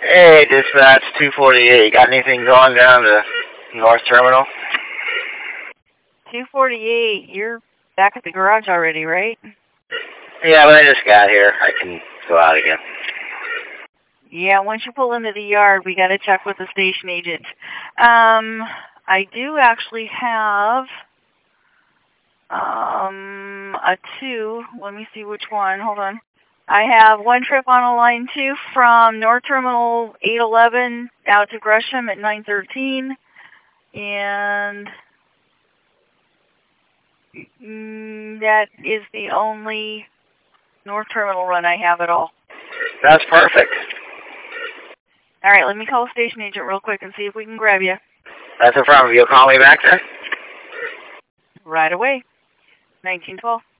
Hey, dispatch 248. Got anything going down to North Terminal? 248, you're back at the garage already, right? Yeah, but I just got here. I can go out again. Yeah, once you pull into the yard, we got to check with the station agent. I do actually have a 2. Let me see which one. Hold on. I have one trip on a line 2 from North Terminal 811 out to Gresham at 9:13, and that is the only North Terminal run I have at all. That's perfect. All right, let me call the station agent real quick and see if we can grab you. That's no problem. You'll call me back then? Right away. 1912.